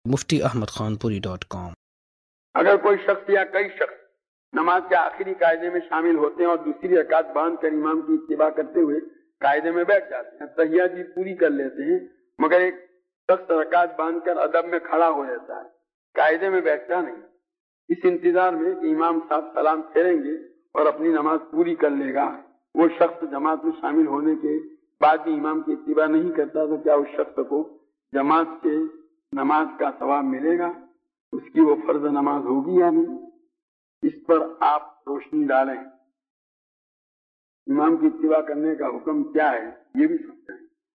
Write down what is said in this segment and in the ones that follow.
muftiahmadkhanpuri.com۔ اگر کوئی شخص یا کئی شخص نماز کے آخری قاعدے میں شامل ہوتے ہیں اور دوسری رکعت باندھ کر امام کی اتباع کرتے ہوئے قاعدے میں بیٹھ جاتے ہیں، تحیات بھی پوری کر لیتے ہیں، مگر ایک شخص رکعت باندھ کر ادب میں کھڑا ہو جاتا ہے، قاعدے میں بیٹھتا نہیں، اس انتظار میں کہ امام صاحب سلام پھیریں گے اور اپنی نماز پوری کر لے گا، وہ شخص جماعت میں شامل ہونے کے بعد بھی امام کی اتباع نہیں کرتا، تو کیا اس شخص کو جماعت کے نماز کا ثواب ملے گا؟ اس کی وہ فرض نماز ہوگی یا نہیں؟ اس پر آپ روشنی ڈالیں۔ امام کی اتباع کرنے کا حکم کیا ہے یہ بھی سمجھائیں۔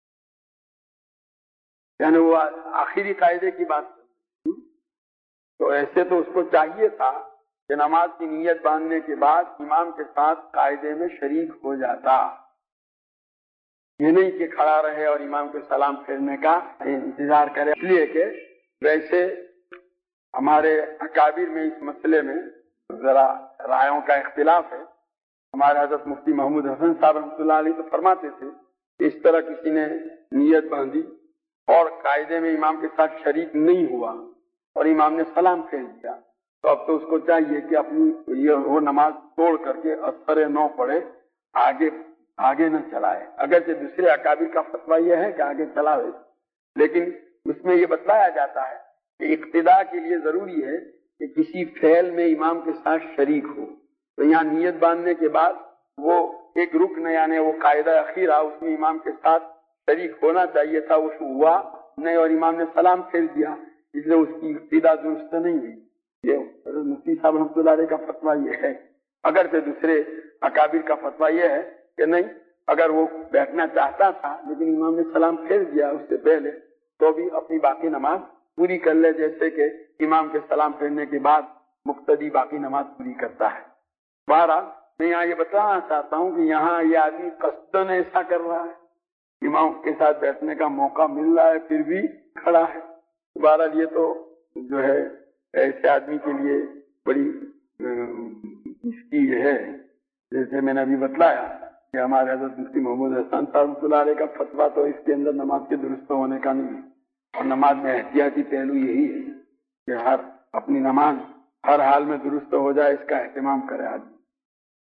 یعنی وہ آخری قاعدے کی بات، تو ایسے تو اس کو چاہیے تھا کہ نماز کی نیت باندھنے کے بعد امام کے ساتھ قاعدے میں شریک ہو جاتا، یہ نہیں کہ کھڑا رہے اور امام کے سلام پھیرنے کا انتظار کرے، اس لیے کہ ویسے ہمارے اکابر میں اس مسئلے میں ذرا رائےوں کا اختلاف ہے۔ ہمارے حضرت مفتی محمود حسن صاحب رحمۃ اللہ علیہ تو فرماتے تھے کہ اس طرح کسی نے نیت باندھی اور قاعدے میں امام کے ساتھ شریک نہیں ہوا اور امام نے سلام پھیر دیا، تو اب تو اس کو چاہیے کہ اپنی وہ نماز توڑ کر کے اثر نو پڑھے، آگے نہ چلائے۔ اگرچہ دوسرے اکابر کا فتویٰ یہ ہے کہ آگے چلاوے، لیکن اس میں یہ بتلایا جاتا ہے کہ اقتداء کے لیے ضروری ہے کہ کسی فعل میں امام کے ساتھ شریک ہو، تو یہاں نیت باندھنے کے بعد وہ ایک رکن یعنی وہ قاعدہ اخیرہ اس میں امام کے ساتھ شریک ہونا چاہیے تھا، وہ ہوا نہیں اور امام نے سلام پھیر دیا، اس لیے اس کی اقتداء درست نہیں ہوئی۔ یہ مفتی صاحب رحمۃ اللہ علیہ کا فتویٰ یہ ہے۔ اگرچہ دوسرے اکابر کا فتویٰ یہ ہے کہ نہیں، اگر وہ بیٹھنا چاہتا تھا لیکن امام نے سلام پھیر دیا اس سے پہلے، تو بھی اپنی باقی نماز پوری کر لے، جیسے کہ امام کے سلام پھیرنے کے بعد مقتدی باقی نماز پوری کرتا ہے۔ بہرحال میں یہاں یہ بتانا چاہتا ہوں کہ یہاں یہ آدمی قصدن ایسا کر رہا ہے، امام کے ساتھ بیٹھنے کا موقع مل رہا ہے پھر بھی کھڑا ہے۔ بہرحال یہ تو جو ہے ایسے آدمی کے لیے بڑی اس کی یہ ہے، جیسے میں نے ابھی بتلایا کہ ہمارے حضرت مفتی محمود حسن صاحب اللہ علیہ کا فتویٰ تو اس کے اندر نماز کے درست ہونے کا نہیں ہے، اور نماز میں احتیاطی پہلو یہی ہے کہ اپنی نماز ہر حال میں درست ہو جائے، اس کا اہتمام کرے آدمی۔